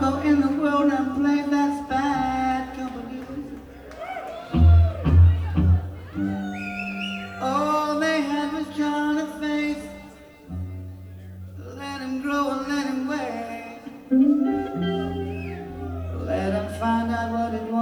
solo in the world and play that's bad company. All they had was John and Faith. Let him grow and let him wait. Let him find out what it was.